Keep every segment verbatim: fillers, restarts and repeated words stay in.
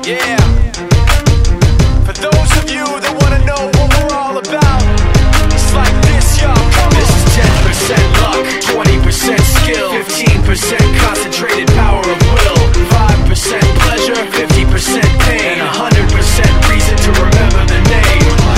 Yeah. For those of you that wanna know what we're all about, it's like this, y'all. This is ten percent luck, twenty percent skill, fifteen percent concentrated power of will, five percent pleasure, fifty percent pain, and one hundred percent reason to remember the name.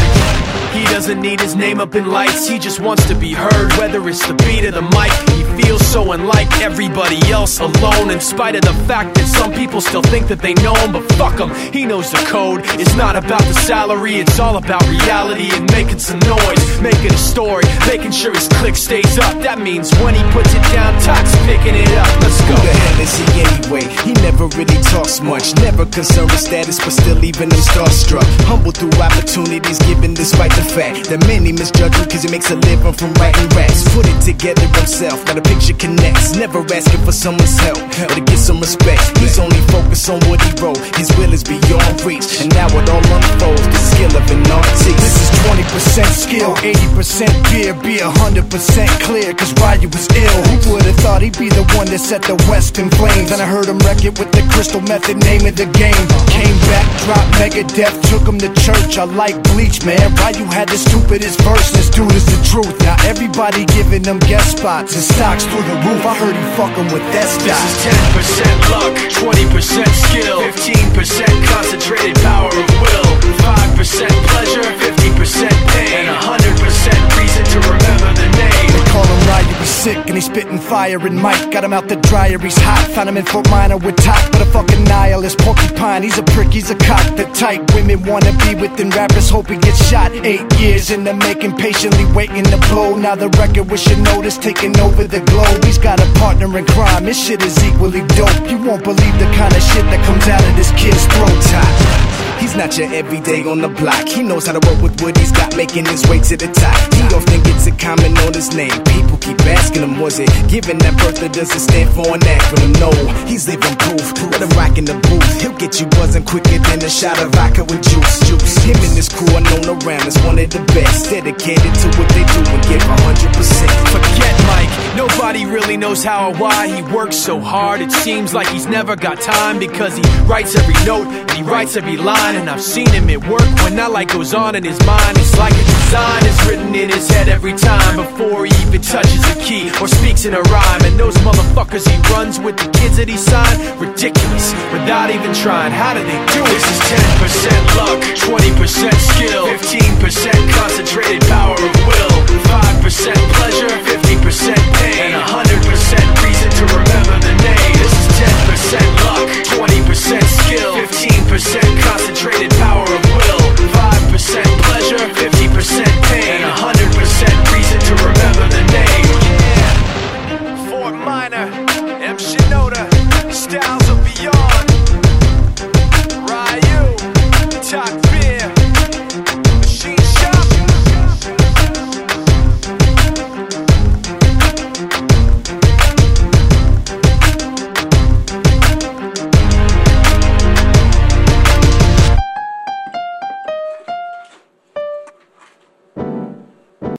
He doesn't need his name up in lights, he just wants to be heard, whether it's the beat or the mic. He feels so unlike everybody else, alone, in spite of the fact that some people still think that they know him. But fuck him, he knows the code. It's not about the salary, it's all about reality and making some noise, making a story, making sure his click stays up. That means when he puts it down, Tox picking it up. Let's go. Who the hell is he anyway? He never really talks much, never concerned with status, but still leaving him starstruck. Humble through opportunities given despite the fact that many misjudge him cause he makes a living from writing raps. Put it together himself, now the picture connects. Never asking for someone's help or to get some respect. He's only focused on what he wrote, his will is beyond reach, and now it all unfolds, the skill of an artist. This is twenty percent skill, eighty percent fear, be one hundred percent clear, cause Ryu was ill. Who would've thought he'd be the one that set the West in flames? And I heard him wreck it with the Crystal Method, name of the game. Came back, dropped Megadeth, took him to church. I like Bleach, man, Ryu had the stupidest verse, this dude is the truth. Now everybody giving them guest spots and stocks through the roof. I heard he fucking with that stock. This is ten percent luck, twenty percent skill, fifteen percent concentrated power of will, five percent pleasure, fifty percent pain, and one hundred percent reason to remember the name. They call him Ryu, he's sick and he's spitting fire and Mike got him out the dryer, he's hot. Found him in Fort Minor with top, but a fucking nihilist porcupine. He's a prick, he's a cock, the type women wanna be within. Rappers hope he gets shot. Eight years in the making, patiently waiting to blow. Now the record with your notice taking over the globe. He's got a partner in crime, this shit is equally dope. You won't believe the kind of shit that comes out of this kid's throat. He's not your everyday on the block. He knows how to work with what he's got, making his way to the top. He often gets a comment on his name. People keep asking him, was it given that birth or does it stand for an acronym? No, he's living proof. Let him rock in the booth. He'll get you buzzing quicker than a shot of vodka with juice. Juice. Him and his crew are known around as one of the best, dedicated to what they do and give one hundred percent. Forget Mike, nobody really knows how or why he works so hard. It seems like he's never got time because he writes every note and he writes every line. And I've seen him at work when that light goes on in his mind. It's like a design is written in his head every time before he even touches a key or speaks in a rhyme. And those motherfuckers he runs with, the kids that he signed, ridiculous, without even trying. How do they do it? This is ten percent luck, twenty percent skill, fifteen percent concentrated power of will, five percent pleasure, fifty percent pain, and one hundred percent reason to remember the name. This is ten percent luck, twenty percent skill, fifteen percent concentrated power of will, five percent pleasure, fifty percent pain, and one hundred percent reason to remember the name. Yeah. Fort Minor, M